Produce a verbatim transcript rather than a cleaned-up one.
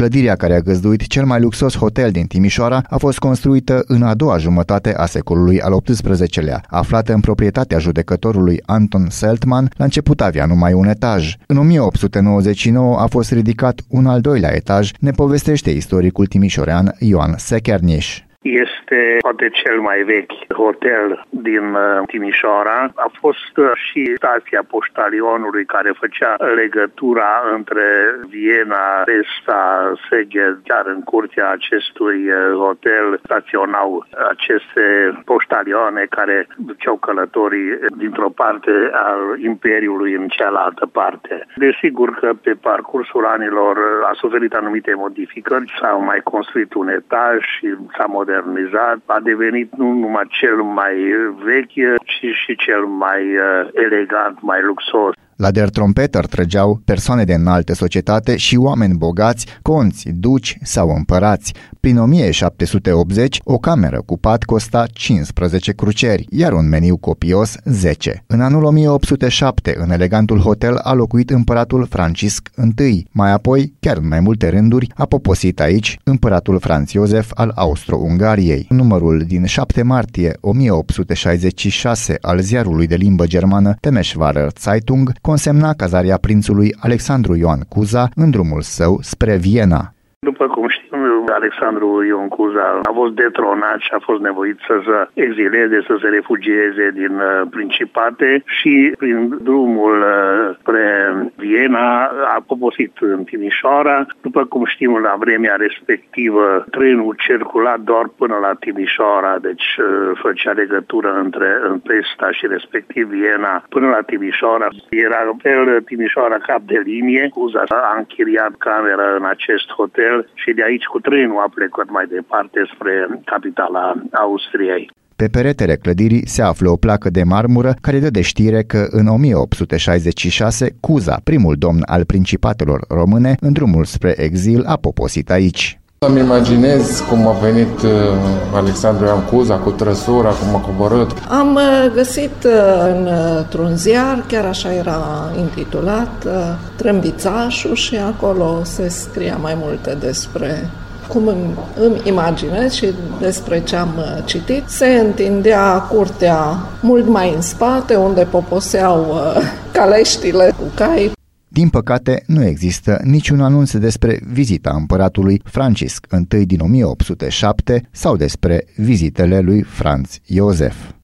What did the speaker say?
Clădirea care a găzduit cel mai luxos hotel din Timișoara a fost construită în a doua jumătate a secolului al optsprezecelea. Aflată în proprietatea judecătorului Anton Seltman, la început avea numai un etaj. În o mie opt sute nouăzeci și nouă a fost ridicat un al doilea etaj, ne povestește istoricul timișorean Ioan Secherniș. Este poate cel mai vechi hotel din Timișoara. A fost și stația poștalionului care făcea legătura între Viena, Pesta, Szeged. Chiar în curtea acestui hotel staționau aceste poștalioane care duceau călătorii dintr-o parte al Imperiului în cealaltă parte. Desigur că pe parcursul anilor a suferit anumite modificări, s-a mai construit un etaj și s-a modernizat. A devenit nu numai cel mai vechi, ci și cel mai elegant, mai luxos. La der trompeter trăgeau persoane de înaltă societate și oameni bogați, conți, duci sau împărați. Prin o mie șapte sute optzeci, o cameră cu pat costa cincisprezece cruceri, iar un meniu copios zece. În anul o mie opt sute șapte, în elegantul hotel a locuit împăratul Francisc I. Mai apoi, chiar în mai multe rânduri, a poposit aici împăratul Franz Iosef al Austro-Ungariei. Numărul din șapte martie o mie opt sute șaizeci și șase al ziarului de limbă germană Temeschwarer Zeitung consemna cazarea prințului Alexandru Ioan Cuza în drumul său spre Viena. După cum știm, Alexandru Ioan Cuza a fost detronat și a fost nevoit să se exileze, să se refugieze din Principate și prin drumul spre Viena a poposit în Timișoara. După cum știm, la vremea respectivă, trenul circula doar până la Timișoara, deci făcea legătură între Pesta și respectiv Viena până la Timișoara. Era fel Timișoara cap de linie. Cuza a închiriat camera în acest hotel și de aici cu trenul a plecat mai departe spre capitala Austriei. Pe peretele clădirii se află o placă de marmură care dă de știre că în o mie opt sute șaizeci și șase Cuza, primul domn al Principatelor Române, în drumul spre exil a poposit aici. Îmi imaginez cum a venit Alexandru Ioan Cuza cu trăsura, cum a coborât. Am găsit într-un ziar, chiar așa era intitulat, Trâmbițașul, și acolo se scria mai multe despre cum îmi, îmi imaginez și despre ce am citit. Se întindea curtea mult mai în spate, unde poposeau caleștile cu cai. Din păcate, nu există niciun anunț despre vizita împăratului Francisc I din o mie opt sute șapte sau despre vizitele lui Franz Iosef.